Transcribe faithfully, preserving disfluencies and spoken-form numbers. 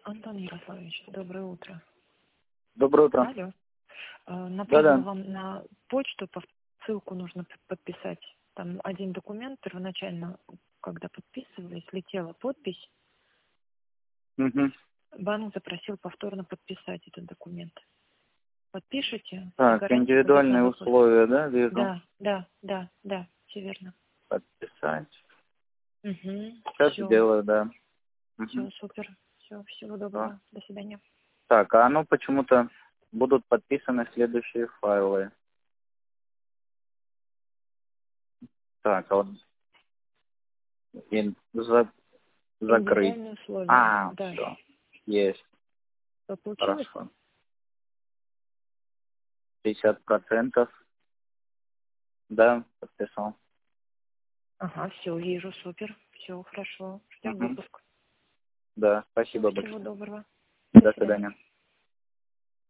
Антон Ярославович, доброе утро. Доброе утро. Алло. Э, Направила Да-да. вам на почту, по- ссылку нужно п- подписать. Там один документ, первоначально, когда подписывали, слетела подпись. Мгм. Банк запросил повторно подписать этот документ. Подпишите, все Так, гарантии будут на индивидуальные выход. условия, да, вижу. Да, да, да, да, все верно. Подписать. Угу. Сейчас Все, делаю, да. все, Мгм. супер. Все, всего Да. доброго. До свидания. Так, а оно почему-то будут подписаны следующие файлы. Так, а вот ин- за- закрыть. Индивидуальные условия. А, Да. все. Есть. Что получилось? Хорошо. пятьдесят процентов. Да, подписал. Ага, все, вижу, супер. Все, хорошо. Ждем Мгм. выпуск. Да, Все, спасибо всего большое. доброго. До До свидания. свидания.